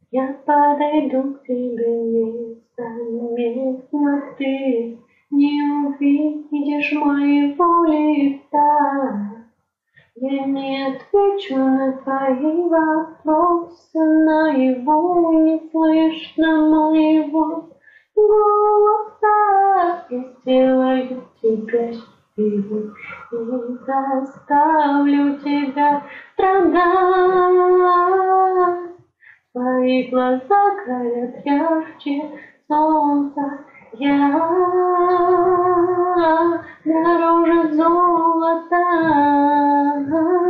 Я подойду к тебе незаметно, ты не увидишь моего лица. Я не отвечу на твои вопросы, наяву не слышно моего голоса. Я сделаю тебя счастливой и заставлю тебя страдать. Твои глаза горят ярче солнца, я дороже золота.